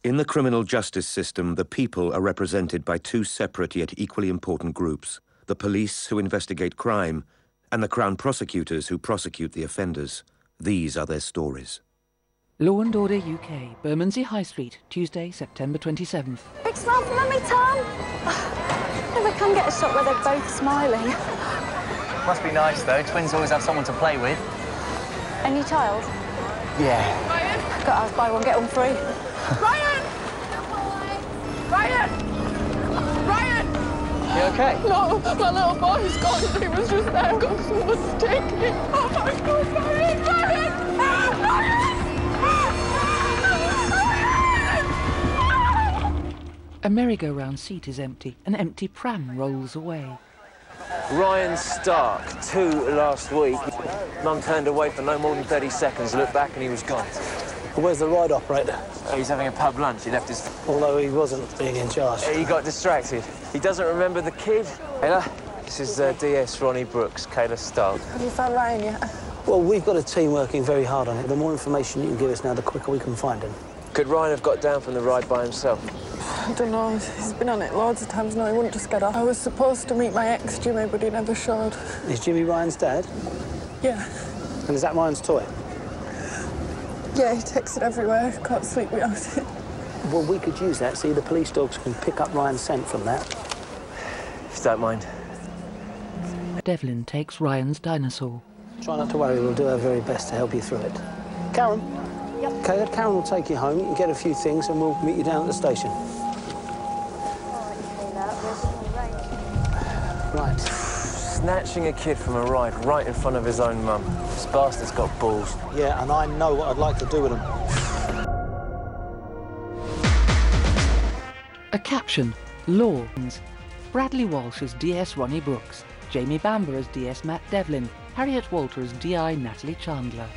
In the criminal justice system, the people are represented by two separate yet equally important groups: the police, who investigate crime, and the Crown prosecutors, who prosecute the offenders. These are their stories. Law and Order UK, Bermondsey High Street, Tuesday, September 27th. Big smile for Mummy, Tom. Never can get a shot where they're both smiling. Must be nice, though. Twins always have someone to play with. Any child? Yeah. Ryan! Got ours, buy one, get one free. Ryan! Ryan! Ryan! You okay? No, my little boy's gone. He was just there. Got someone's taken. Oh my God, Ryan! Ryan! A merry-go-round seat is empty. An empty pram rolls away. Ryan Stark, 2 last week. Mum turned away for no more than 30 seconds, looked back and he was gone. Where's the ride operator? He's having a pub lunch. He left his... Although he wasn't being in charge. He got distracted. He doesn't remember the kid. Kayla, this is DS Ronnie Brooks, Kayla Stark. Have you found Ryan yet? Well, we've got a team working very hard on it. The more information you can give us now, the quicker we can find him. Could Ryan have got down from the ride by himself? I don't know. He's been on it loads of times now. He wouldn't just get off. I was supposed to meet my ex, Jimmy, but he never showed. Is Jimmy Ryan's dad? Yeah. And is that Ryan's toy? Yeah, he takes it everywhere. Can't sleep without it. Well, we could use that. See, the police dogs can pick up Ryan's scent from that. If you don't mind. Devlin takes Ryan's dinosaur. Try not to worry. We'll do our very best to help you through it. Karen? Yep. Okay, Karen will take you home. You can get a few things and we'll meet you down at the station. Right. Snatching a kid from a ride right in front of his own mum. This bastard's got balls. Yeah, and I know what I'd like to do with them. A caption, Lawns. Bradley Walsh as DS Ronnie Brooks. Jamie Bamber as DS Matt Devlin. Harriet Walter as DI Natalie Chandler.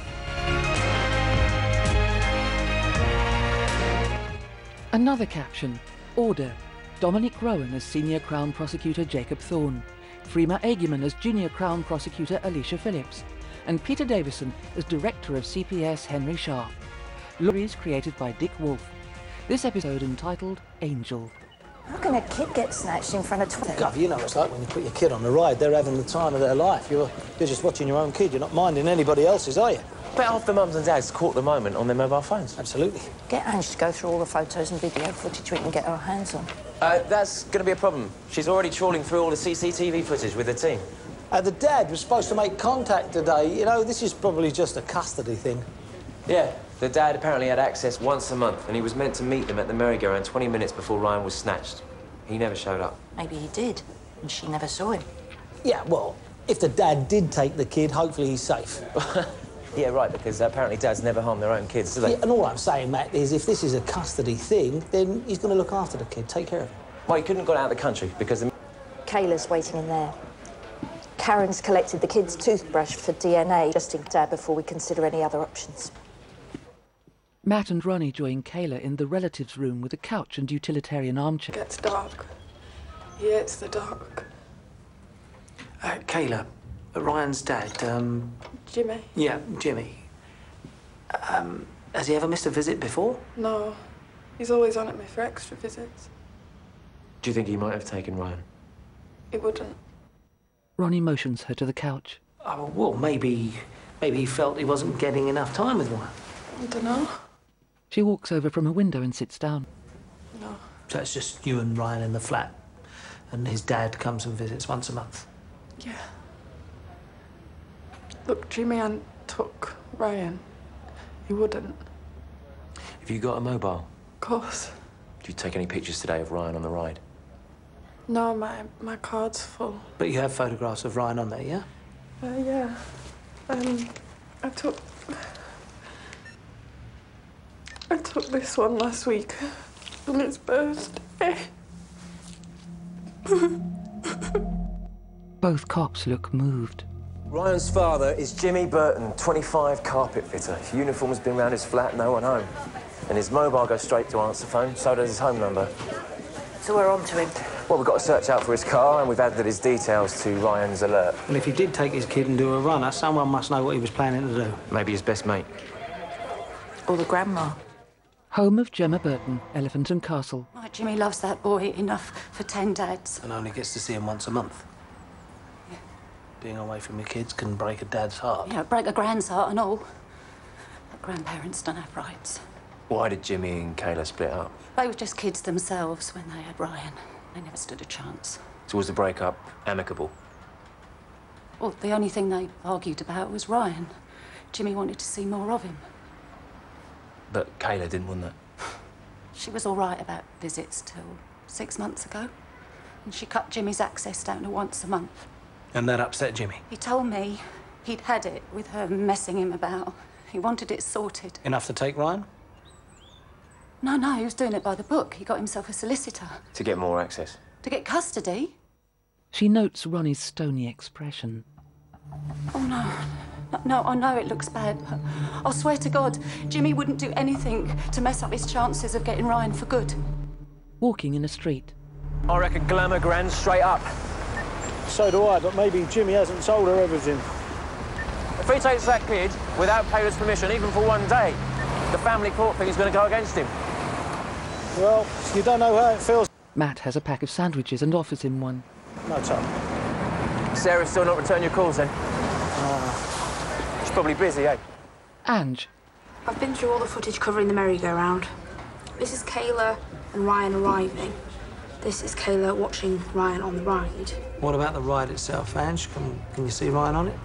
Another caption, Order. Dominic Rowan as Senior Crown Prosecutor Jacob Thorne. Freema Agiman as Junior Crown Prosecutor Alicia Phillips. And Peter Davison as Director of CPS Henry Sharp. Stories created by Dick Wolf. This episode entitled Angel. How can a kid get snatched in front of 20? Gov, you know what it's like when you put your kid on the ride. They're having the time of their life. You're just watching your own kid. You're not minding anybody else's, are you? Bet half the mums and dads caught the moment on their mobile phones. Absolutely. Get Ange to go through all the photos and video footage we can get our hands on. That's going to be a problem. She's already trawling through all the CCTV footage with the team. The dad was supposed to make contact today. You know, this is probably just a custody thing. Yeah, the dad apparently had access once a month, and he was meant to meet them at the merry-go-round 20 minutes before Ryan was snatched. He never showed up. Maybe he did, and she never saw him. Yeah, well, if the dad did take the kid, hopefully he's safe. Yeah, right, because apparently dads never harm their own kids, do they? Yeah, and all I'm saying, Matt, is if this is a custody thing, then he's going to look after the kid, take care of him. Well, he couldn't have got out of the country because the... Kayla's waiting in there. Karen's collected the kid's toothbrush for DNA just in dad before we consider any other options. Matt and Ronnie join Kayla in the relatives' room with a couch and utilitarian armchair. It gets dark. Yeah, it's the dark. Kayla, Ryan's dad, Jimmy? Yeah, Jimmy. Has he ever missed a visit before? No. He's always on at me for extra visits. Do you think he might have taken Ryan? He wouldn't. Ronnie motions her to the couch. Oh, well, maybe he felt he wasn't getting enough time with Ryan. I don't know. She walks over from a window and sits down. No. So it's just you and Ryan in the flat, and his dad comes and visits once a month? Yeah. Look, Jimmy Ann took Ryan. He wouldn't. Have you got a mobile? Of course. Did you take any pictures today of Ryan on the ride? No, my card's full. But you have photographs of Ryan on there, yeah? Yeah. I took this one last week on his birthday. Both cops look moved. Ryan's father is Jimmy Burton, 25, carpet fitter. His uniform's been round his flat, no one home. And his mobile goes straight to answer phone, so does his home number. So we're on to him. Well, we've got to search out for his car, and we've added his details to Ryan's alert. Well, if he did take his kid and do a runner, someone must know what he was planning to do. Maybe his best mate. Or the grandma. Home of Gemma Burton, Elephant and Castle. Oh, Jimmy loves that boy enough for 10 dads. And only gets to see him once a month. Yeah. Being away from your kids can break a dad's heart. Yeah, break a grand's heart and all. But grandparents don't have rights. Why did Jimmy and Kayla split up? They were just kids themselves when they had Ryan. They never stood a chance. So was the breakup amicable? Well, the only thing they argued about was Ryan. Jimmy wanted to see more of him. But Kayla didn't want that. She was all right about visits till 6 months ago. And she cut Jimmy's access down to once a month. And that upset Jimmy? He told me he'd had it with her messing him about. He wanted it sorted. Enough to take Ryan? No, he was doing it by the book. He got himself a solicitor. To get more access? To get custody? She notes Ronnie's stony expression. Oh, no. No, I know it looks bad, but I'll swear to God, Jimmy wouldn't do anything to mess up his chances of getting Ryan for good. Walking in a street. I reckon glamour grand straight up. So do I, but maybe Jimmy hasn't told her everything. If he takes that kid without Kayla's permission, even for one day, the family court thing is going to go against him. Well, you don't know how it feels. Matt has a pack of sandwiches and offers him one. No, Tom. Sarah's still not returned your calls, then? She's probably busy, eh? Ange. I've been through all the footage covering the merry-go-round. This is Kayla and Ryan arriving. This is Kayla watching Ryan on the ride. What about the ride itself, Ange? Can you see Ryan on it?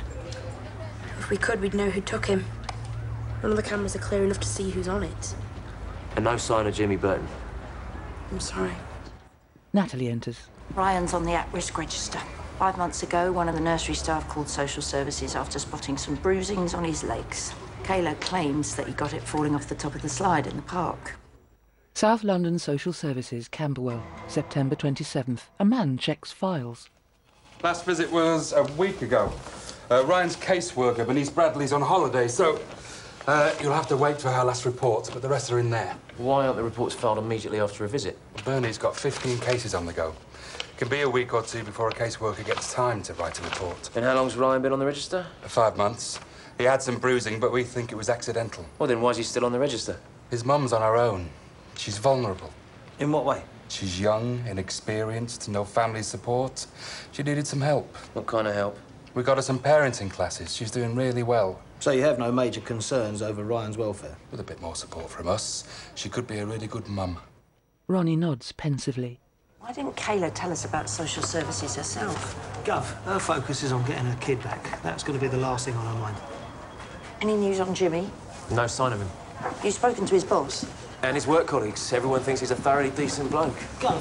If we could, we'd know who took him. None of the cameras are clear enough to see who's on it. And no sign of Jimmy Burton? I'm sorry. Natalie enters. Ryan's on the at-risk register. 5 months ago, one of the nursery staff called social services after spotting some bruisings on his legs. Kayla claims that he got it falling off the top of the slide in the park. South London Social Services, Camberwell, September 27th. A man checks files. Last visit was a week ago. Ryan's caseworker, Bernice Bradley's on holiday, so you'll have to wait for her last reports, but the rest are in there. Why aren't the reports filed immediately after a visit? Bernie's got 15 cases on the go. It can be a week or two before a caseworker gets time to write a report. And how long's Ryan been on the register? 5 months. He had some bruising, but we think it was accidental. Well, then why's he still on the register? His mum's on her own. She's vulnerable. In what way? She's young, inexperienced, no family support. She needed some help. What kind of help? We got her some parenting classes. She's doing really well. So you have no major concerns over Ryan's welfare? With a bit more support from us, she could be a really good mum. Ronnie nods pensively. Why didn't Kayla tell us about social services herself? Gov, her focus is on getting her kid back. That's going to be the last thing on her mind. Any news on Jimmy? No sign of him. You've spoken to his boss? And his work colleagues. Everyone thinks he's a thoroughly decent bloke. Gov,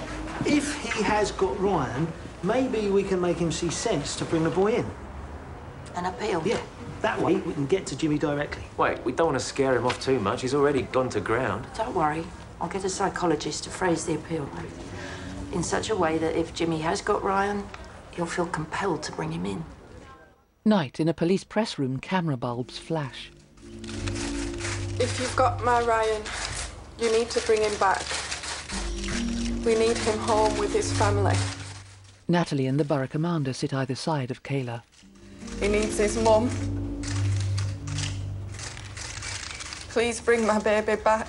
if he has got Ryan, maybe we can make him see sense to bring the boy in. An appeal? Yeah, that way we can get to Jimmy directly. Wait, we don't want to scare him off too much. He's already gone to ground. Don't worry. I'll get a psychologist to phrase the appeal in such a way that if Jimmy has got Ryan, he'll feel compelled to bring him in. Night in a police press room, camera bulbs flash. If you've got my Ryan, you need to bring him back. We need him home with his family. Natalie and the borough commander sit either side of Kayla. He needs his mum. Please bring my baby back.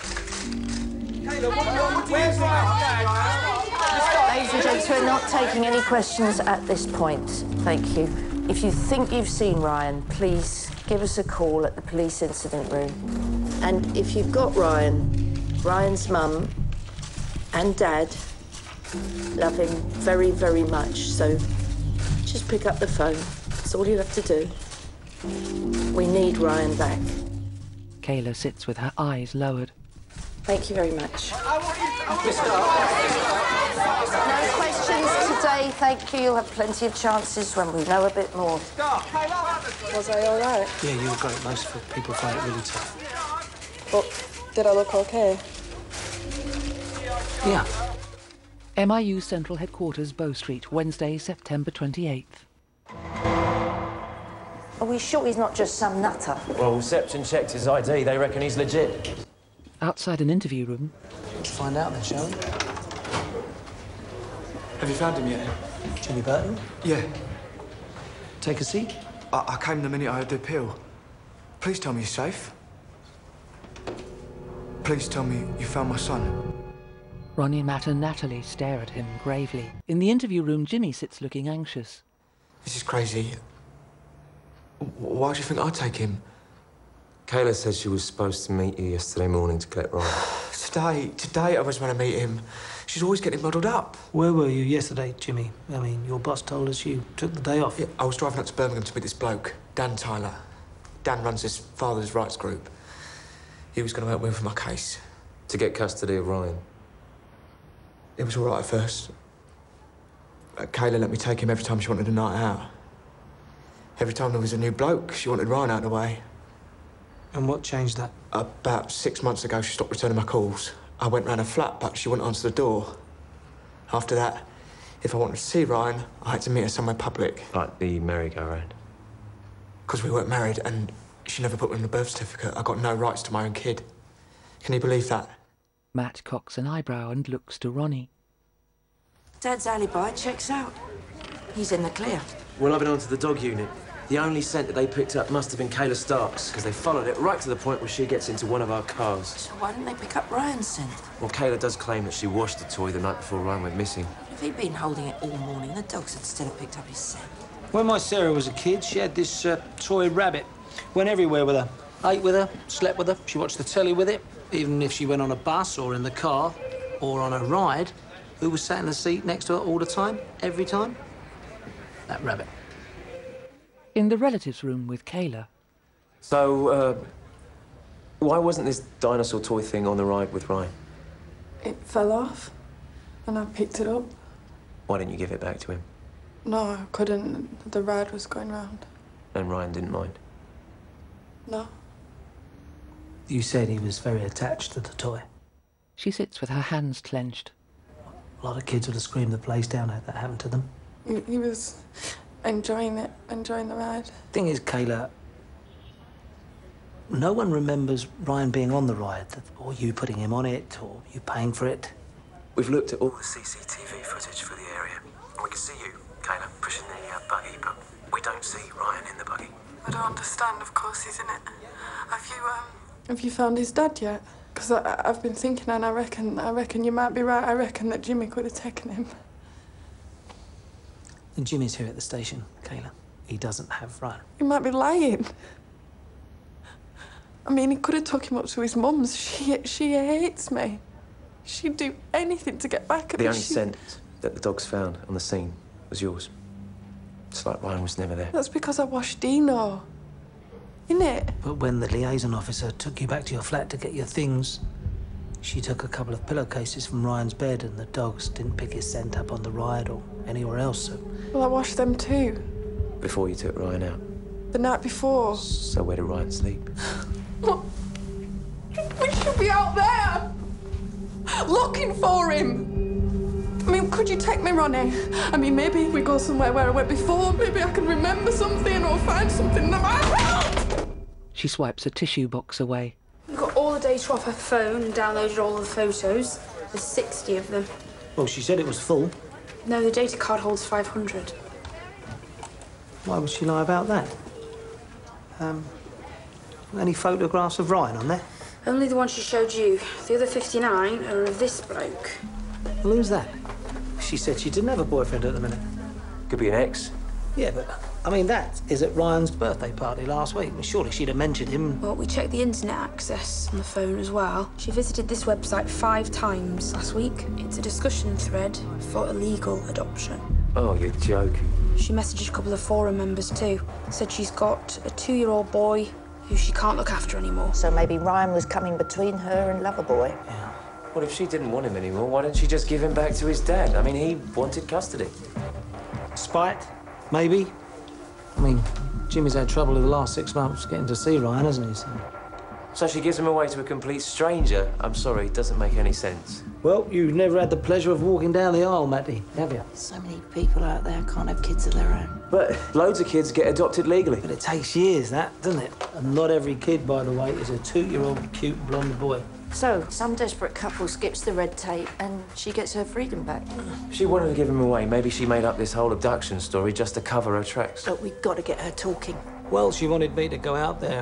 Ladies and gents, we're not taking any questions at this point. Thank you. If you think you've seen Ryan, please give us a call at the police incident room. And if you've got Ryan, Ryan's mum and dad love him very, very much. So just pick up the phone. That's all you have to do. We need Ryan back. Kayla sits with her eyes lowered. Thank you very much. No questions today, thank you. You'll have plenty of chances when we know a bit more. Was I all right? Yeah, you were great. Most people find it really tough. But did I look okay? Yeah. MIU Central Headquarters, Bow Street, Wednesday, September 28th. Are we sure he's not just some nutter? Well, reception checked his ID. They reckon he's legit. Outside an interview room. Let's find out then, shall we? Have you found him yet? Jimmy Burton? Yeah. Take a seat. I came the minute I heard the appeal. Please tell me he's safe. Please tell me you found my son. Ronnie, Matt and Natalie stare at him gravely. In the interview room, Jimmy sits looking anxious. This is crazy. Why do you think I'd take him? Kayla said she was supposed to meet you yesterday morning to collect Ryan. Today I was going to meet him. She's always getting muddled up. Where were you yesterday, Jimmy? I mean, your boss told us you took the day off. Yeah, I was driving up to Birmingham to meet this bloke, Dan Tyler. Dan runs this father's rights group. He was going to help me with my case. To get custody of Ryan? It was all right at first. Kayla let me take him every time she wanted a night out. Every time there was a new bloke, she wanted Ryan out of the way. And what changed that? About 6 months ago, she stopped returning my calls. I went round her flat, but she wouldn't answer the door. After that, if I wanted to see Ryan, I had to meet her somewhere public. Like the merry-go-round? Because we weren't married, and she never put me in the birth certificate. I got no rights to my own kid. Can you believe that? Matt cocks an eyebrow and looks to Ronnie. Dad's alibi checks out. He's in the clear. Well, I've been on to the dog unit. The only scent that they picked up must have been Kayla Stark's, because they followed it right to the point where she gets into one of our cars. So why didn't they pick up Ryan's scent? Well, Kayla does claim that she washed the toy the night before Ryan went missing. If he'd been holding it all morning, the dogs would still have picked up his scent. When my Sarah was a kid, she had this toy rabbit. Went everywhere with her. Ate with her, slept with her. She watched the telly with it. Even if she went on a bus or in the car or on a ride, who was sat in the seat next to her all the time, every time? That rabbit. In the relatives' room with Kayla. So, why wasn't this dinosaur toy thing on the ride with Ryan? It fell off, and I picked it up. Why didn't you give it back to him? No, I couldn't. The ride was going round. And Ryan didn't mind? No. You said he was very attached to the toy. She sits with her hands clenched. A lot of kids would have screamed the place down had that happened to them. He was enjoying it, enjoying the ride. Thing is, Kayla, no one remembers Ryan being on the ride, or you putting him on it, or you paying for it. We've looked at all the CCTV footage for the area. We can see you, Kayla, pushing the buggy, but we don't see Ryan in the buggy. I don't understand, of course he's in it. Have you found his dad yet? Because I've been thinking, and I reckon you might be right. I reckon that Jimmy could have taken him. And Jimmy's here at the station, Kayla. He doesn't have Ryan. He might be lying. I mean, he could have took him up to his mum's. She hates me. She'd do anything to get back at me. The only scent that the dogs found on the scene was yours. It's like Ryan was never there. That's because I washed Dino. Innit? But when the liaison officer took you back to your flat to get your things, she took a couple of pillowcases from Ryan's bed and the dogs didn't pick his scent up on the ride or anywhere else, so... Well, I washed them too. Before you took Ryan out? The night before. So where did Ryan sleep? We should be out there! Looking for him! I mean, could you take me, Ronnie? I mean, maybe we go somewhere where I went before. Maybe I can remember something or find something that might help! She swipes a tissue box away. We've got all the data off her phone and downloaded all the photos. There's 60 of them. Well, she said it was full. No, the data card holds 500. Why would she lie about that? Any photographs of Ryan on there? Only the one she showed you. The other 59 are of this bloke. Well, who's that? She said she didn't have a boyfriend at the minute. Could be an ex. Yeah, but, I mean, that is at Ryan's birthday party last week. Well, surely she'd have mentioned him. Well, we checked the internet access on the phone as well. She visited this website 5 times last week. It's a discussion thread for illegal adoption. Oh, you're joking. She messaged a couple of forum members too. Said she's got a 2-year-old boy who she can't look after anymore. So maybe Ryan was coming between her and Loverboy. Yeah. Well, if she didn't want him anymore, why didn't she just give him back to his dad? I mean, he wanted custody. Spite, maybe. I mean, Jimmy's had trouble in the last 6 months getting to see Ryan, hasn't he? So she gives him away to a complete stranger? I'm sorry, it doesn't make any sense. Well, you've never had the pleasure of walking down the aisle, Matty, have you? So many people out there can't have kids of their own. But loads of kids get adopted legally. But it takes years, that, doesn't it? And not every kid, by the way, is a 2-year-old cute blonde boy. So, some desperate couple skips the red tape and she gets her freedom back. She wanted to give him away. Maybe she made up this whole abduction story just to cover her tracks. Look, we've got to get her talking. Well, she wanted me to go out there and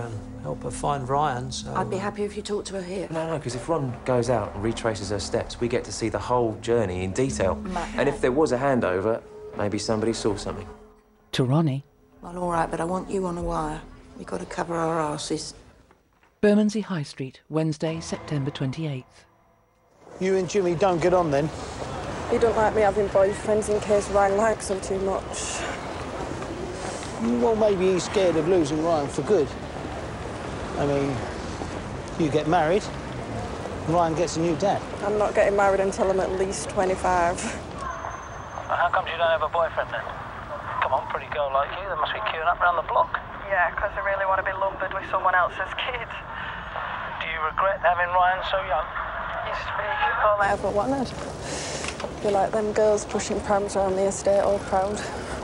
help her find Ryan, so... I'd be happy if you talked to her here. No, because if Ron goes out and retraces her steps, we get to see the whole journey in detail. And if there was a handover, maybe somebody saw something. To Ronnie. Well, all right, but I want you on a wire. We've got to cover our asses. Bermondsey High Street, Wednesday, September 28th. You and Jimmy don't get on, then? He don't like me having boyfriends in case Ryan likes them too much. Well, maybe he's scared of losing Ryan for good. I mean, you get married, Ryan gets a new dad. I'm not getting married until I'm at least 25. How come you don't have a boyfriend, then? Come on, pretty girl like you, they must be queuing up around the block. Yeah, because I really want to be lumbered with someone else's kid. Do you regret having Ryan so young? Used to be all I ever wanted. Be like them girls pushing prams around the estate all proud.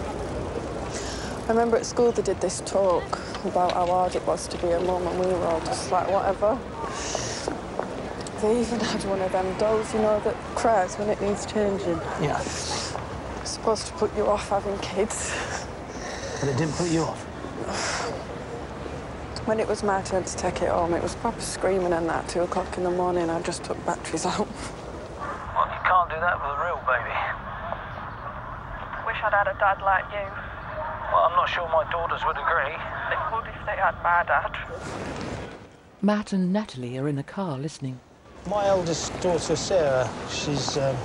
I remember at school they did this talk about how hard it was to be a mum, and we were all just like, whatever. They even had one of them dolls, you know, that cries when it needs changing. Yeah. It's supposed to put you off having kids. But it didn't put you off? When it was my turn to take it home, it was proper screaming and that, 2 o'clock in the morning. I just took batteries out. Well, you can't do that with a real baby. Wish I'd had a dad like you. Well, I'm not sure my daughters would agree. They would if they had my dad. Matt and Natalie are in a car listening. My eldest daughter, Sarah, she's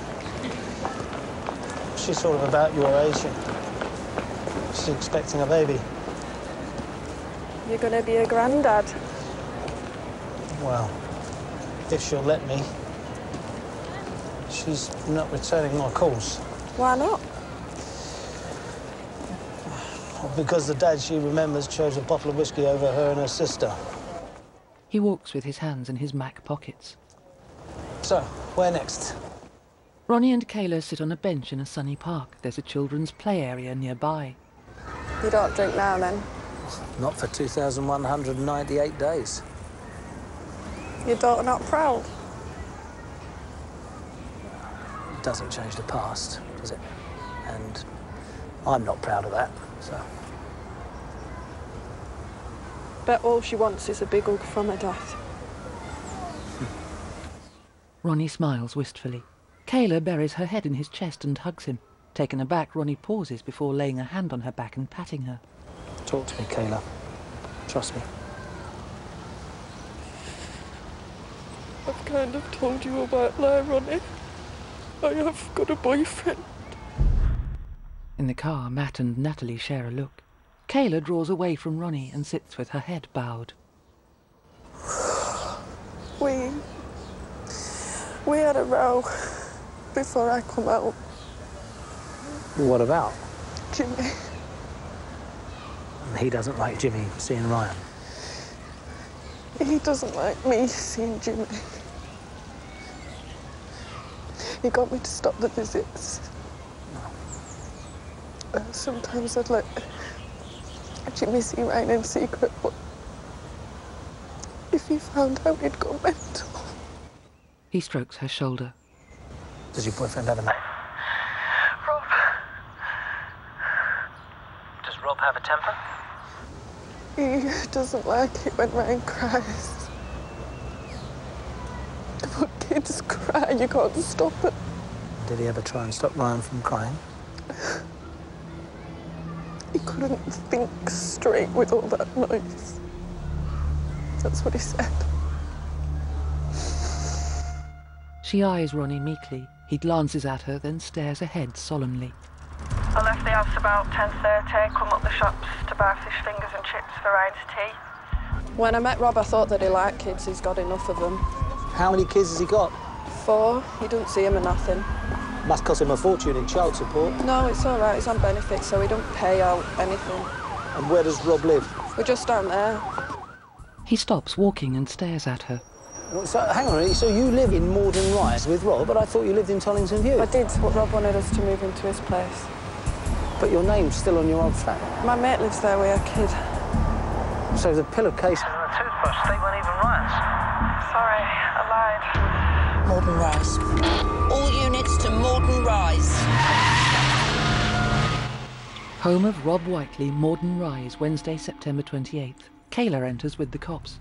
sort of about your age. She's expecting a baby. You're going to be a granddad. Well, if she'll let me. She's not returning my calls. Why not? Because the dad she remembers chose a bottle of whiskey over her and her sister. He walks with his hands in his Mac pockets. So, where next? Ronnie and Kayla sit on a bench in a sunny park. There's a children's play area nearby. You don't drink now, then? Not for 2,198 days. Your daughter not proud? It doesn't change the past, does it? And I'm not proud of that, so... Bet all she wants is a big hug from her dad. Ronnie smiles wistfully. Kayla buries her head in his chest and hugs him. Taken aback, Ronnie pauses before laying a hand on her back and patting her. Talk to me, Kayla. Trust me. I've kind of told you about lie, Ronnie. I have got a boyfriend. In the car, Matt and Natalie share a look. Kayla draws away from Ronnie and sits with her head bowed. We had a row before I come out. What about? Jimmy. He doesn't like Jimmy seeing Ryan. He doesn't like me seeing Jimmy. He got me to stop the visits. Sometimes I'd let Jimmy see Ryan in secret, but if he found out, he'd go mental. He strokes her shoulder. Does your boyfriend have a name? Rob. Does Rob have a temper? He doesn't like it when Ryan cries. But kids cry, you can't stop it. Did he ever try and stop Ryan from crying? He couldn't think straight with all that noise. That's what he said. She eyes Ronnie meekly. He glances at her, then stares ahead solemnly. I left the house about 10:30, come up the shops to buy fish fingers and chips for Ryan's tea. When I met Rob, I thought that he liked kids. He's got enough of them. How many kids has he got? 4. He doesn't see them or nothing. Must cost him a fortune in child support. No, it's all right. He's on benefits, so he don't pay out anything. And where does Rob live? We're just down there. He stops walking and stares at her. So, hang on, so you live in Morden Rise with Rob, but I thought you lived in Tollington View. I did, but Rob wanted us to move into his place. But your name's still on your old flat. My mate lives there with a kid. So the pillowcase... And the toothbrush, they weren't even Ryan's. Sorry, I lied. Morden Rise. All units to Morden Rise. Home of Rob Whiteley, Morden Rise, Wednesday, September 28th. Kayla enters with the cops.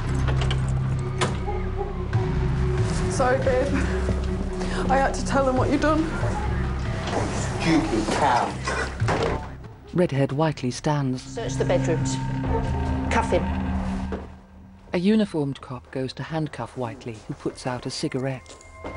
Sorry, babe. I had to tell them what you'd done. Stupid cow. Redhead Whiteley stands. Search the bedrooms. Cuff him. A uniformed cop goes to handcuff Whiteley, who puts out a cigarette.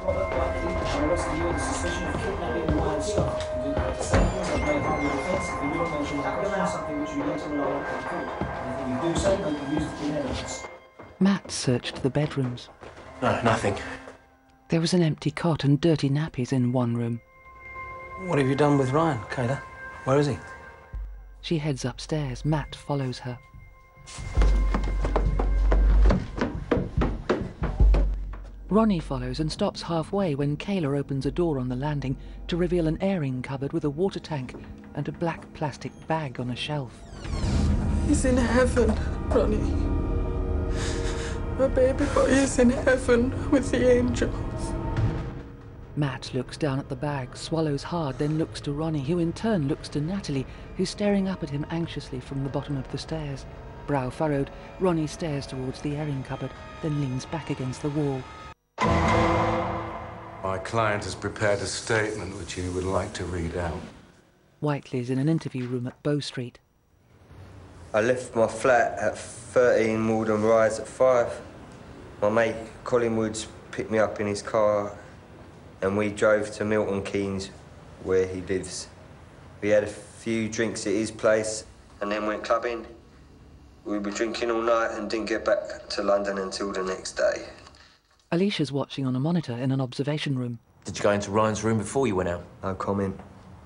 Matt searched the bedrooms. No, nothing. There was an empty cot and dirty nappies in one room. What have you done with Ryan, Kayla? Where is he? She heads upstairs. Matt follows her. Ronnie follows and stops halfway when Kayla opens a door on the landing to reveal an airing cupboard with a water tank and a black plastic bag on a shelf. He's in heaven, Ronnie. My baby boy is in heaven with the angels. Matt looks down at the bag, swallows hard, then looks to Ronnie, who in turn looks to Natalie, who's staring up at him anxiously from the bottom of the stairs. Brow furrowed, Ronnie stares towards the airing cupboard, then leans back against the wall. My client has prepared a statement which he would like to read out. Whiteley's in an interview room at Bow Street. I left my flat at 13 Malden Rise at 5. My mate Colin Woods picked me up in his car and we drove to Milton Keynes, where he lives. We had a few drinks at his place and then went clubbing. We were drinking all night and didn't get back to London until the next day. Alicia's watching on a monitor in an observation room. Did you go into Ryan's room before you went out? No comment.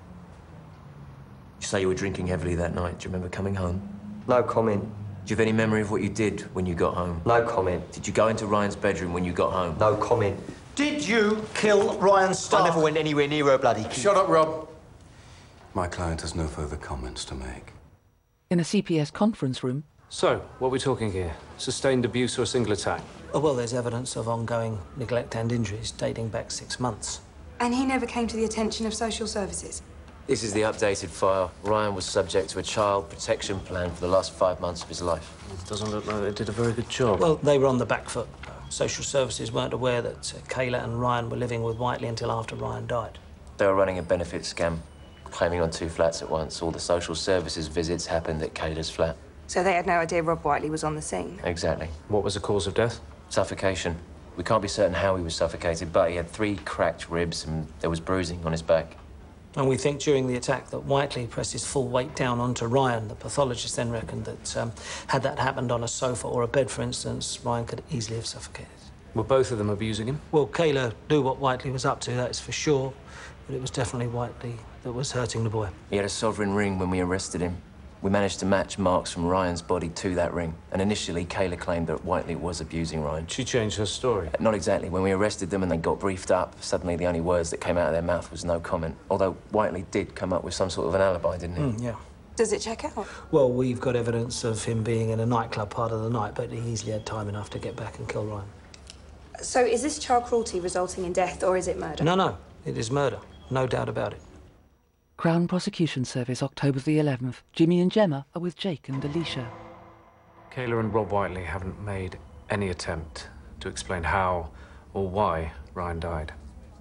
You say you were drinking heavily that night. Do you remember coming home? No comment. Do you have any memory of what you did when you got home? No comment. Did you go into Ryan's bedroom when you got home? No comment. Did you kill Ryan Stark? I never went anywhere near her bloody... Shut up, Rob. My client has no further comments to make. In a CPS conference room... So, what are we talking here? Sustained abuse or a single attack? Oh, well, there's evidence of ongoing neglect and injuries dating back 6 months. And he never came to the attention of social services? This is the updated file. Ryan was subject to a child protection plan for the last 5 months of his life. It doesn't look like they did a very good job. Well, they were on the back foot. Social services weren't aware that Kayla and Ryan were living with Whiteley until after Ryan died. They were running a benefit scam, claiming on 2 flats at once. All the social services visits happened at Kayla's flat. So they had no idea Rob Whiteley was on the scene? Exactly. What was the cause of death? Suffocation. We can't be certain how he was suffocated, but he had 3 cracked ribs and there was bruising on his back. And we think during the attack that Whiteley pressed his full weight down onto Ryan. The pathologist then reckoned that had that happened on a sofa or a bed, for instance, Ryan could easily have suffocated. Were both of them abusing him? Well, Kayla knew what Whiteley was up to, that is for sure. But it was definitely Whiteley that was hurting the boy. He had a sovereign ring when we arrested him. We managed to match marks from Ryan's body to that ring. And initially, Kayla claimed that Whiteley was abusing Ryan. She changed her story? Not exactly. When we arrested them and they got briefed up, suddenly the only words that came out of their mouth was no comment. Although Whiteley did come up with some sort of an alibi, didn't he? Yeah. Does it check out? Well, we've got evidence of him being in a nightclub part of the night, but he easily had time enough to get back and kill Ryan. So is this child cruelty resulting in death, or is it murder? No, it is murder. No doubt about it. Crown Prosecution Service, October the 11th. Jimmy and Gemma are with Jake and Alicia. Kayla and Rob Whiteley haven't made any attempt to explain how or why Ryan died.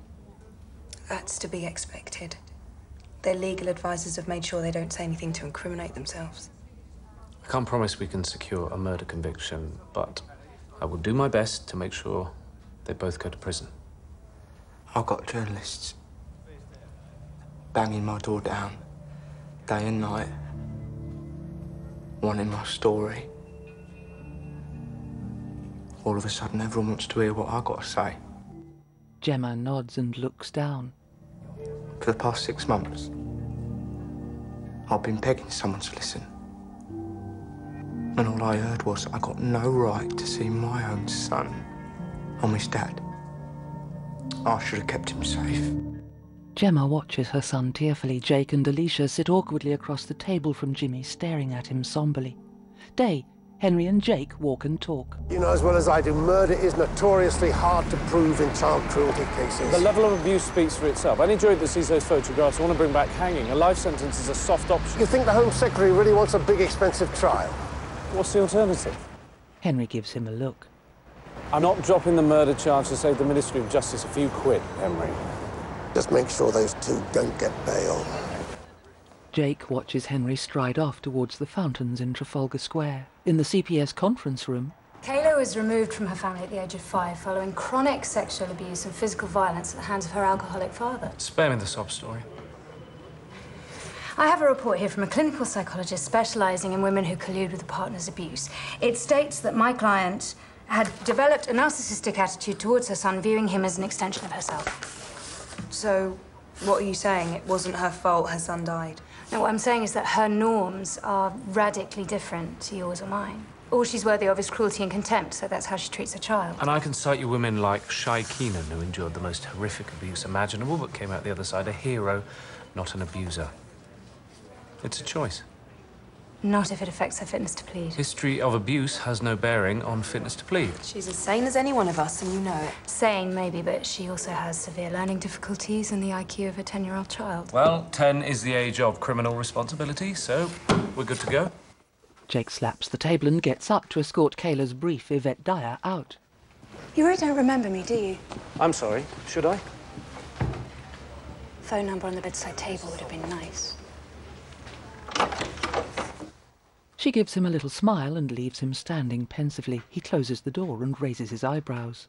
That's to be expected. Their legal advisors have made sure they don't say anything to incriminate themselves. I can't promise we can secure a murder conviction, but I will do my best to make sure they both go to prison. I've got journalists banging my door down, day and night, wanting my story. All of a sudden, everyone wants to hear what I've got to say. Gemma nods and looks down. For the past 6 months, I've been begging someone to listen. And all I heard was I got no right to see my own son on his dad. I should have kept him safe. Gemma watches her son tearfully. Jake and Alicia sit awkwardly across the table from Jimmy, staring at him somberly. Day, Henry and Jake walk and talk. You know as well as I do, murder is notoriously hard to prove in child cruelty cases. The level of abuse speaks for itself. Any jury that sees those photographs want to bring back hanging. A life sentence is a soft option. You think the Home Secretary really wants a big, expensive trial? What's the alternative? Henry gives him a look. I'm not dropping the murder charge to save the Ministry of Justice a few quid, Henry. Just make sure those two don't get bail. Jake watches Henry stride off towards the fountains in Trafalgar Square. In the CPS conference room, Kayla was removed from her family at the age of 5 following chronic sexual abuse and physical violence at the hands of her alcoholic father. Spare me the sob story. I have a report here from a clinical psychologist specialising in women who collude with a partner's abuse. It states that my client had developed a narcissistic attitude towards her son, viewing him as an extension of herself. So, what are you saying? It wasn't her fault her son died? No, what I'm saying is that her norms are radically different to yours or mine. All she's worthy of is cruelty and contempt, so that's how she treats her child. And I can cite you women like Shy Keenan, who endured the most horrific abuse imaginable, but came out the other side a hero, not an abuser. It's a choice. Not if it affects her fitness to plead. History of abuse has no bearing on fitness to plead. She's as sane as any one of us, and you know it. Sane, maybe, but she also has severe learning difficulties and the IQ of a 10-year-old child. Well, 10 is the age of criminal responsibility, so we're good to go. Jake slaps the table and gets up to escort Kayla's brief Yvette Dyer out. You really don't remember me, do you? I'm sorry. Should I? Phone number on the bedside table would have been nice. She gives him a little smile and leaves him standing pensively. He closes the door and raises his eyebrows.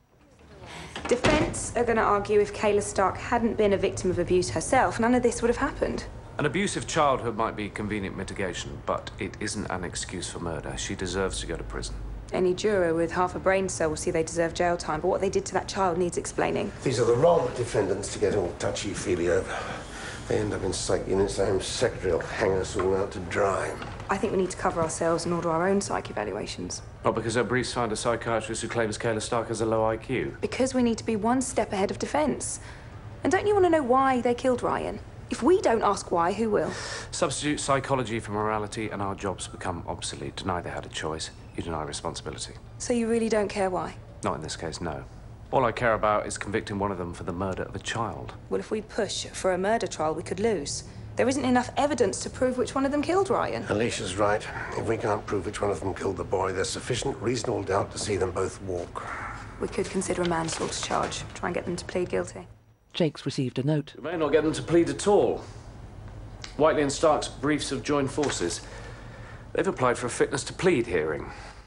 Defence are going to argue if Kayla Stark hadn't been a victim of abuse herself, none of this would have happened. An abusive childhood might be convenient mitigation, but it isn't an excuse for murder. She deserves to go to prison. Any juror with half a brain cell will see they deserve jail time, but what they did to that child needs explaining. These are the wrong defendants to get all touchy-feely over. They end up in psych units, the Home Secretary will hang us all out to dry. I think we need to cover ourselves and order our own psych evaluations. Not because her briefs find a psychiatrist who claims Kayla Stark has a low IQ. Because we need to be one step ahead of defence. And don't you want to know why they killed Ryan? If we don't ask why, who will? Substitute psychology for morality and our jobs become obsolete. Deny they had a choice, you deny responsibility. So you really don't care why? Not in this case, no. All I care about is convicting one of them for the murder of a child. Well, if we push for a murder trial, we could lose. There isn't enough evidence to prove which one of them killed Ryan. Alicia's right. If we can't prove which one of them killed the boy, there's sufficient reasonable doubt to see them both walk. We could consider a manslaughter charge. Try and get them to plead guilty. Jake's received a note. You may not get them to plead at all. Whiteley and Stark's briefs have joined forces. They've applied for a fitness to plead hearing.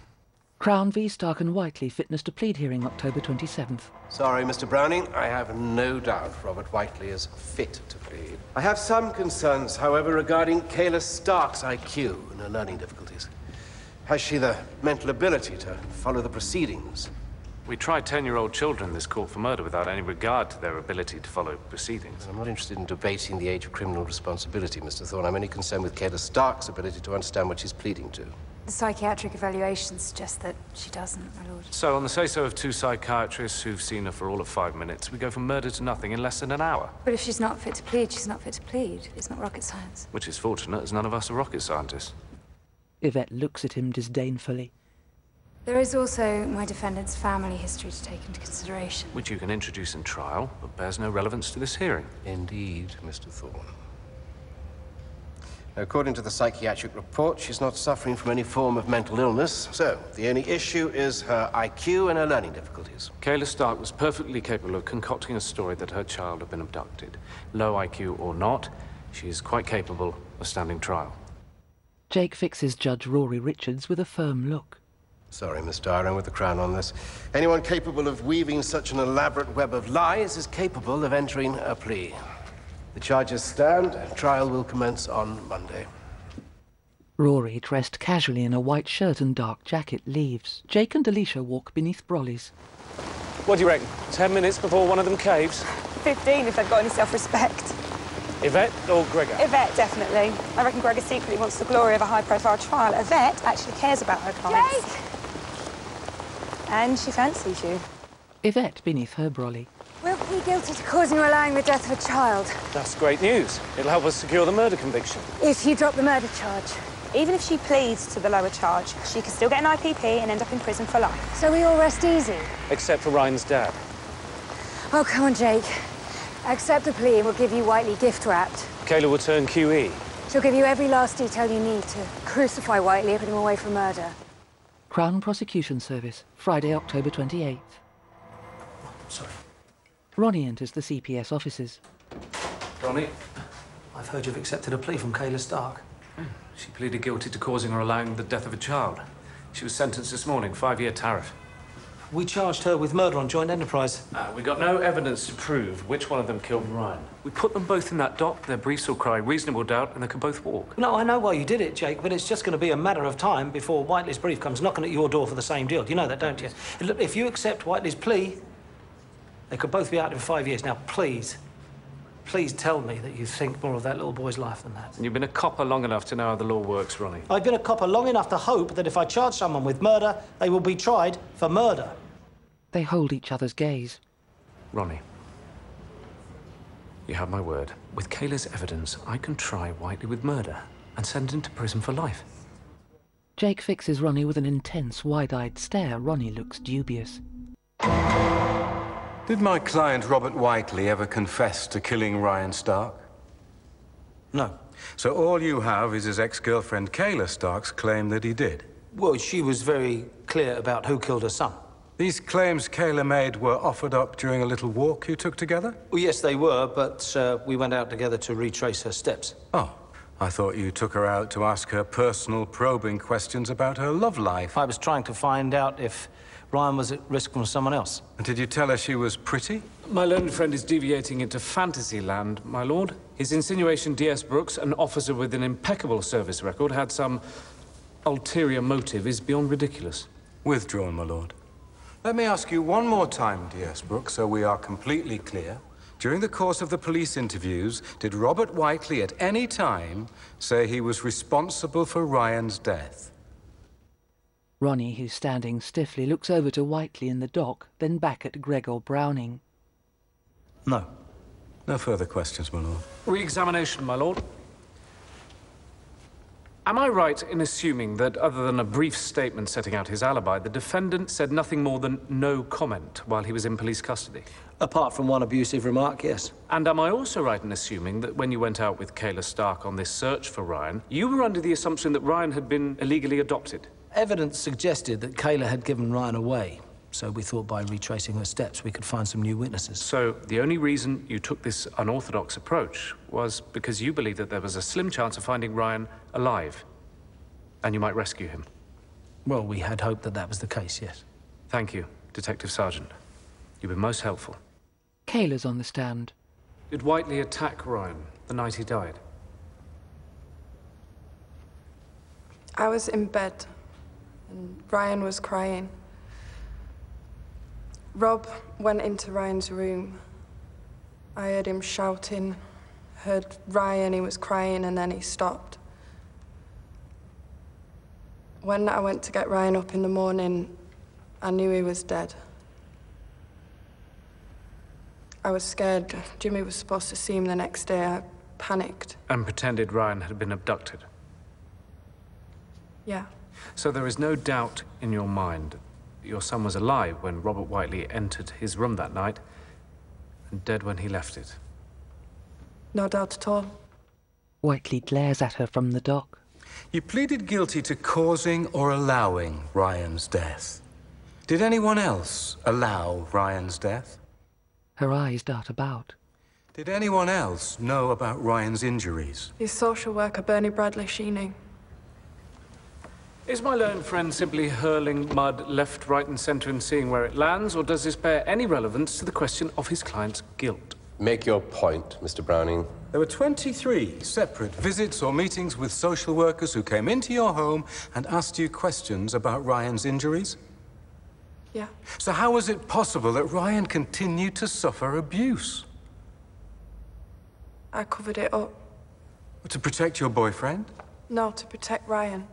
Crown v. Stark and Whiteley, fitness to plead hearing, October 27th. Sorry, Mr. Browning. I have no doubt Robert Whiteley is fit to plead. I have some concerns, however, regarding Kayla Stark's IQ and her learning difficulties. Has she the mental ability to follow the proceedings? We tried 10-year-old children in this court for murder without any regard to their ability to follow proceedings. I'm not interested in debating the age of criminal responsibility, Mr. Thorne. I'm only concerned with Kayla Stark's ability to understand what she's pleading to. The psychiatric evaluation suggests that she doesn't, my lord. So, on the say-so of 2 psychiatrists who've seen her for all of 5 minutes, we go from murder to nothing in less than an hour. But if she's not fit to plead, she's not fit to plead. It's not rocket science. Which is fortunate, as none of us are rocket scientists. Yvette looks at him disdainfully. There is also my defendant's family history to take into consideration. Which you can introduce in trial, but bears no relevance to this hearing. Indeed, Mr. Thorne. According to the psychiatric report, she's not suffering from any form of mental illness, so the only issue is her IQ and her learning difficulties. Kayla Stark was perfectly capable of concocting a story that her child had been abducted. Low IQ or not, she is quite capable of standing trial. Jake fixes Judge Rory Richards with a firm look. Sorry, Miss Dyer, I'm with the Crown on this. Anyone capable of weaving such an elaborate web of lies is capable of entering a plea. The charges stand. Trial will commence on Monday. Rory, dressed casually in a white shirt and dark jacket, leaves. Jake and Alicia walk beneath Brolly's. What do you reckon? 10 minutes before one of them caves? 15 if they've got any self-respect. Yvette or Gregor? Yvette, definitely. I reckon Gregor secretly wants the glory of a high-profile trial. Yvette actually cares about her clients. Jake! And she fancies you. Yvette beneath her brolly. We'll plead guilty to causing or allowing the death of a child. That's great news. It'll help us secure the murder conviction. If you drop the murder charge. Even if she pleads to the lower charge, she could still get an IPP and end up in prison for life. So we all rest easy? Except for Ryan's dad. Oh, come on, Jake. Accept the plea and we'll give you Whiteley gift-wrapped. Kayla will turn QE. She'll give you every last detail you need to crucify Whiteley and put him away for murder. Crown Prosecution Service, Friday, October 28th. Sorry. Ronnie enters the CPS offices. Ronnie? I've heard you've accepted a plea from Kayla Stark. She pleaded guilty to causing or allowing the death of a child. She was sentenced this morning, 5-year tariff. We charged her with murder on joint enterprise. We got no evidence to prove which one of them killed Ryan. We put them both in that dock, their briefs will cry reasonable doubt, and they can both walk. No, I know why you did it, Jake, but it's just going to be a matter of time before Whiteley's brief comes knocking at your door for the same deal. You know that, don't you? Look, if you accept Whiteley's plea, they could both be out in 5 years. Now, please tell me that you think more of that little boy's life than that. You've been a copper long enough to know how the law works, Ronnie. I've been a copper long enough to hope that if I charge someone with murder, they will be tried for murder. They hold each other's gaze. Ronnie, you have my word. With Kayla's evidence, I can try Whiteley with murder and send him to prison for life. Jake fixes Ronnie with an intense, wide-eyed stare. Ronnie looks dubious. Did my client, Robert Whiteley, ever confess to killing Ryan Stark? No. So all you have is his ex-girlfriend Kayla Stark's claim that he did? Well, she was very clear about who killed her son. These claims Kayla made were offered up during a little walk you took together? Well, yes, they were, but we went out together to retrace her steps. Oh, I thought you took her out to ask her personal, probing questions about her love life. I was trying to find out if Ryan was at risk from someone else. And did you tell her she was pretty? My learned friend is deviating into fantasy land, my lord. His insinuation D.S. Brooks, an officer with an impeccable service record, had some ulterior motive is beyond ridiculous. Withdrawn, my lord. Let me ask you one more time, D.S. Brooks, so we are completely clear. During the course of the police interviews, did Robert Whiteley at any time say he was responsible for Ryan's death? Ronnie, who's standing stiffly, looks over to Whiteley in the dock, then back at Gregor Browning. No. No further questions, my lord. Re-examination, my lord. Am I right in assuming that, other than a brief statement setting out his alibi, the defendant said nothing more than no comment while he was in police custody? Apart from one abusive remark, yes. And am I also right in assuming that when you went out with Kayla Stark on this search for Ryan, you were under the assumption that Ryan had been illegally adopted? Evidence suggested that Kayla had given Ryan away, so we thought by retracing her steps we could find some new witnesses. So the only reason you took this unorthodox approach was because you believed that there was a slim chance of finding Ryan alive, and you might rescue him? Well, we had hoped that that was the case, yes. Thank you, Detective Sergeant. You've been most helpful. Kayla's on the stand. Did Whiteley attack Ryan the night he died? I was in bed, and Ryan was crying. Rob went into Ryan's room. I heard him shouting, heard Ryan, he was crying, and then he stopped. When I went to get Ryan up in the morning, I knew he was dead. I was scared. Jimmy was supposed to see him the next day. I panicked. And pretended Ryan had been abducted? Yeah. So there is no doubt in your mind that your son was alive when Robert Whiteley entered his room that night and dead when he left it? No doubt at all. Whiteley glares at her from the dock. You pleaded guilty to causing or allowing Ryan's death. Did anyone else allow Ryan's death? Her eyes dart about. Did anyone else know about Ryan's injuries? His social worker, Bernie Bradley, she knew. Is my learned friend simply hurling mud left, right and centre and seeing where it lands, or does this bear any relevance to the question of his client's guilt? Make your point, Mr. Browning. There were 23 separate visits or meetings with social workers who came into your home and asked you questions about Ryan's injuries? Yeah. So how was it possible that Ryan continued to suffer abuse? I covered it up. To protect your boyfriend? No, to protect Ryan.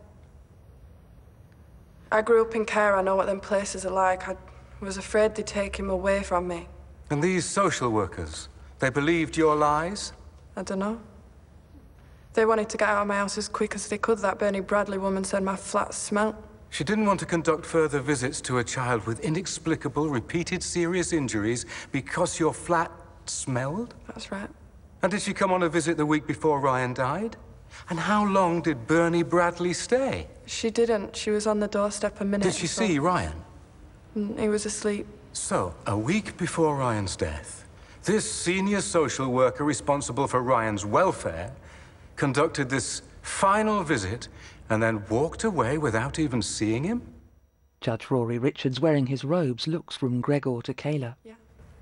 I grew up in care. I know what them places are like. I was afraid they'd take him away from me. And these social workers, they believed your lies? I don't know. They wanted to get out of my house as quick as they could. That Bernie Bradley woman said my flat smelt. She didn't want to conduct further visits to a child with inexplicable, repeated serious injuries because your flat smelled? That's right. And did she come on a visit the week before Ryan died? And how long did Bernie Bradley stay? She didn't. She was on the doorstep a minute. Did she see Ryan? He was asleep. So, a week before Ryan's death, this senior social worker responsible for Ryan's welfare conducted this final visit and then walked away without even seeing him? Judge Rory Richards, wearing his robes, looks from Gregor to Kayla. Yeah.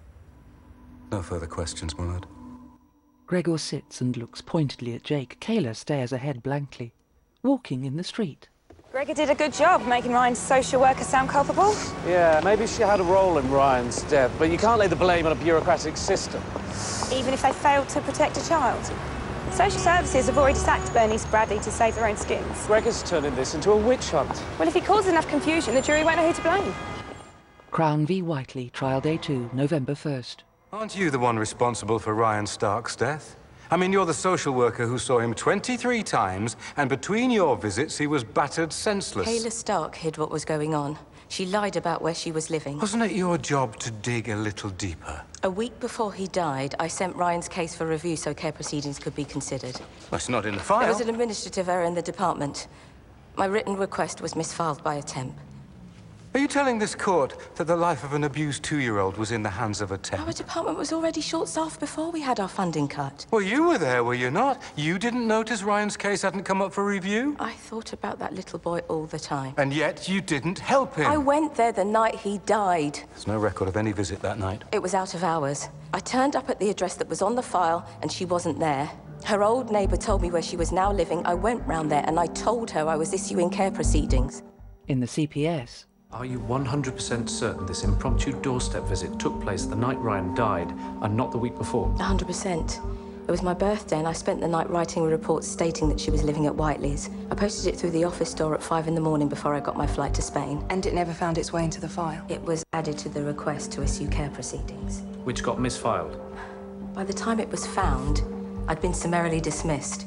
No further questions, my lord. Gregor sits and looks pointedly at Jake. Kayla stares ahead blankly, walking in the street. Gregor did a good job making Ryan's social worker sound culpable. Yeah, maybe she had a role in Ryan's death, but you can't lay the blame on a bureaucratic system. Even if they failed to protect a child. Social services have already sacked Bernice Bradley to save their own skins. Gregor's turning this into a witch hunt. Well, if he causes enough confusion, the jury won't know who to blame. Crown v. Whiteley, Trial Day 2, November 1st. Aren't you the one responsible for Ryan Stark's death? I mean, you're the social worker who saw him 23 times, and between your visits, he was battered senseless. Kayla Stark hid what was going on. She lied about where she was living. Wasn't it your job to dig a little deeper? A week before he died, I sent Ryan's case for review so care proceedings could be considered. Well, it's not in the file. There was an administrative error in the department. My written request was misfiled by a temp. Are you telling this court that the life of an abused 2-year-old was in the hands of a temp? Our department was already short-staffed before we had our funding cut. Well, you were there, were you not? You didn't notice Ryan's case hadn't come up for review? I thought about that little boy all the time. And yet you didn't help him. I went there the night he died. There's no record of any visit that night. It was out of hours. I turned up at the address that was on the file, and she wasn't there. Her old neighbour told me where she was now living. I went round there, and I told her I was issuing care proceedings. In the CPS... Are you 100% certain this impromptu doorstep visit took place the night Ryan died and not the week before? 100%. It was my birthday and I spent the night writing a report stating that she was living at Whiteley's. I posted it through the office door at 5 in the morning before I got my flight to Spain. And it never found its way into the file? It was added to the request to issue care proceedings. Which got misfiled? By the time it was found, I'd been summarily dismissed.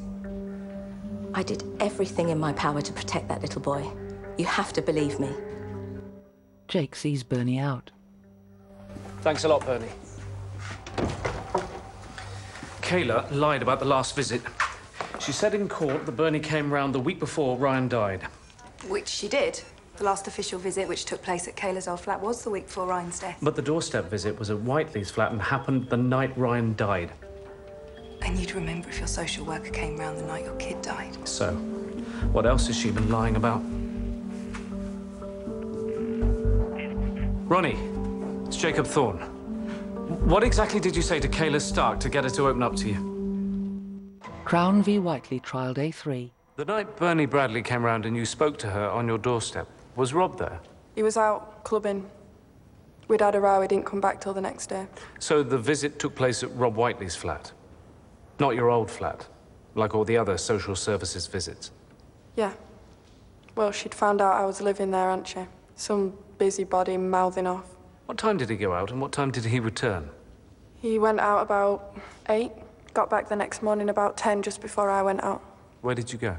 I did everything in my power to protect that little boy. You have to believe me. Jake sees Bernie out. Thanks a lot, Bernie. Kayla lied about the last visit. She said in court that Bernie came round the week before Ryan died. Which she did. The last official visit, which took place at Kayla's old flat, was the week before Ryan's death. But the doorstep visit was at Whiteley's flat and happened the night Ryan died. And you'd remember if your social worker came round the night your kid died. So, what else has she been lying about? Ronnie, it's Jacob Thorne. What exactly did you say to Kayla Stark to get her to open up to you? Crown v. Whiteley, Trial Day 3. The night Bernie Bradley came round and you spoke to her on your doorstep, was Rob there? He was out clubbing. We'd had a row, he didn't come back till the next day. So the visit took place at Rob Whiteley's flat? Not your old flat, like all the other social services visits? Yeah. Well, she'd found out I was living there, hadn't she? Some busybody mouthing off. What time did he go out and what time did he return? He went out about 8, got back the next morning about 10, just before I went out. Where did you go?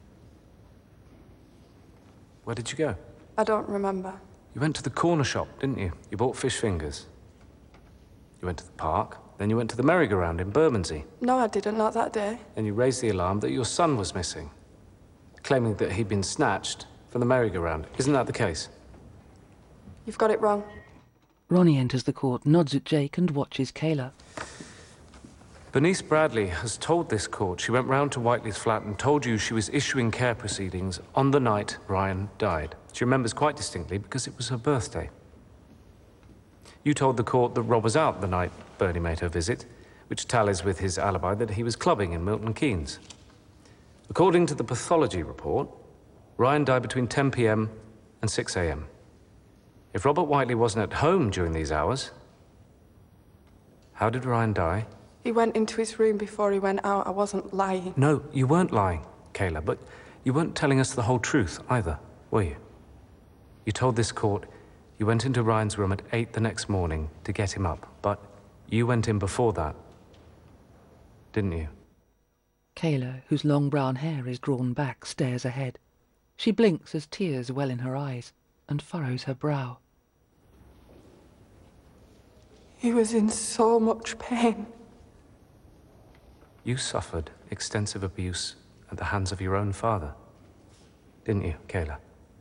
Where did you go? I don't remember. You went to the corner shop, didn't you? You bought fish fingers. You went to the park, then you went to the merry-go-round in Bermondsey. No, I didn't, not that day. And you raised the alarm that your son was missing, claiming that he'd been snatched from the merry-go-round. Isn't that the case? You've got it wrong. Ronnie enters the court, nods at Jake and watches Kayla. Bernice Bradley has told this court she went round to Whiteley's flat and told you she was issuing care proceedings on the night Ryan died. She remembers quite distinctly because it was her birthday. You told the court that Rob was out the night Bernie made her visit, which tallies with his alibi that he was clubbing in Milton Keynes. According to the pathology report, Ryan died between 10 p.m. and 6 a.m. If Robert Whiteley wasn't at home during these hours, how did Ryan die? He went into his room before he went out. I wasn't lying. No, you weren't lying, Kayla, but you weren't telling us the whole truth either, were you? You told this court you went into Ryan's room at 8 the next morning to get him up, but you went in before that, didn't you? Kayla, whose long brown hair is drawn back, stares ahead. She blinks as tears well in her eyes and furrows her brow. He was in so much pain. You suffered extensive abuse at the hands of your own father. Didn't you, Kayla?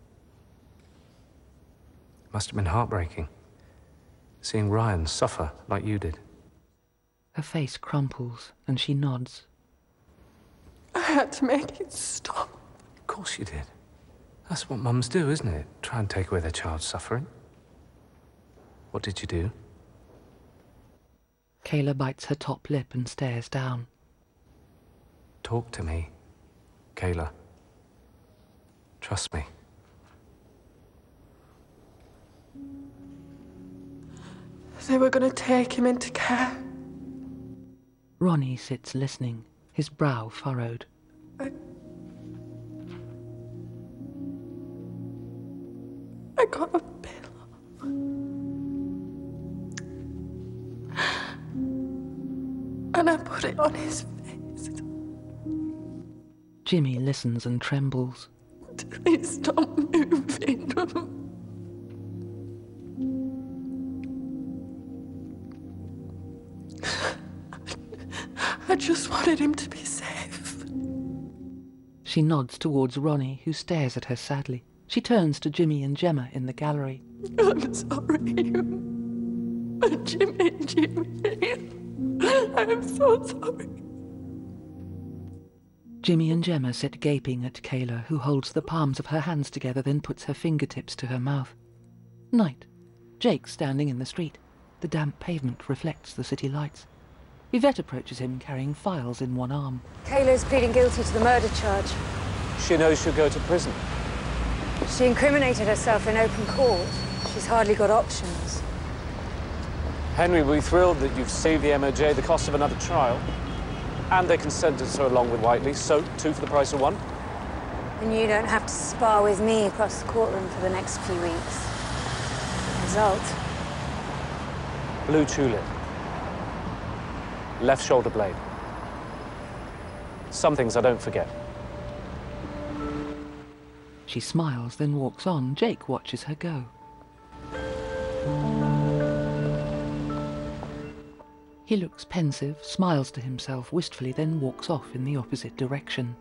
Must have been heartbreaking, seeing Ryan suffer like you did. Her face crumples and she nods. I had to make it stop. Of course you did. That's what mums do, isn't it? Try and take away their child's suffering. What did you do? Kayla bites her top lip and stares down. Talk to me, Kayla. Trust me. They were going to take him into care. Ronnie sits listening, his brow furrowed. I got a pillow. And I put it on his face. Jimmy listens and trembles. Please stop moving. I just wanted him to be safe. She nods towards Ronnie, who stares at her sadly. She turns to Jimmy and Gemma in the gallery. I'm sorry. Jimmy. I'm so sorry. Jimmy and Gemma sit gaping at Kayla, who holds the palms of her hands together, then puts her fingertips to her mouth. Night. Jake standing in the street. The damp pavement reflects the city lights. Yvette approaches him, carrying files in one arm. Kayla's pleading guilty to the murder charge. She knows she'll go to prison. She incriminated herself in open court. She's hardly got options. Henry, we're thrilled that you've saved the MOJ the cost of another trial. And they can sentence her along with Whiteley, so 2 for the price of 1. And you don't have to spar with me across the courtroom for the next few weeks. Result? Blue tulip. Left shoulder blade. Some things I don't forget. She smiles, then walks on. Jake watches her go. He looks pensive, smiles to himself wistfully, then walks off in the opposite direction.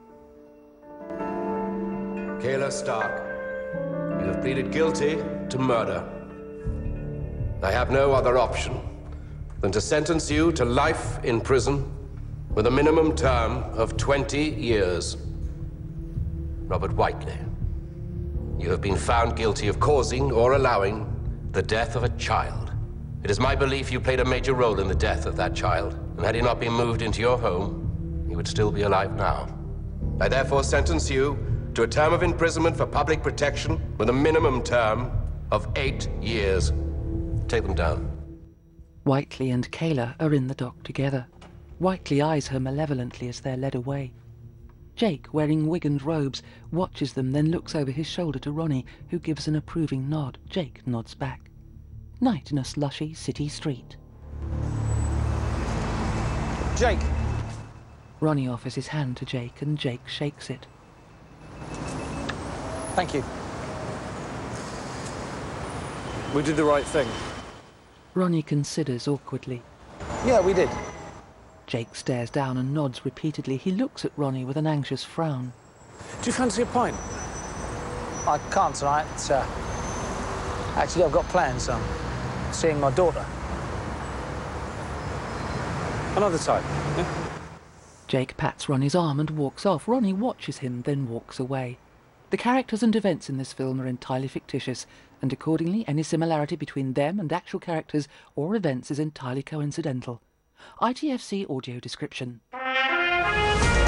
Kayla Stark, you have pleaded guilty to murder. I have no other option than to sentence you to life in prison with a minimum term of 20 years. Robert Whiteley, you have been found guilty of causing or allowing the death of a child. It is my belief you played a major role in the death of that child, and had he not been moved into your home, he would still be alive now. I therefore sentence you to a term of imprisonment for public protection with a minimum term of 8 years. Take them down. Whiteley and Kayla are in the dock together. Whiteley eyes her malevolently as they're led away. Jake, wearing wig and robes, watches them, then looks over his shoulder to Ronnie, who gives an approving nod. Jake nods back. Night in a slushy city street. Jake! Ronnie offers his hand to Jake, and Jake shakes it. Thank you. We did the right thing. Ronnie considers awkwardly. Yeah, we did. Jake stares down and nods repeatedly. He looks at Ronnie with an anxious frown. Do you fancy a pint? I can't tonight. Actually, I've got plans. I'm seeing my daughter. Another time, yeah? Jake pats Ronnie's arm and walks off. Ronnie watches him, then walks away. The characters and events in this film are entirely fictitious, and accordingly any similarity between them and actual characters or events is entirely coincidental. ITFC audio description.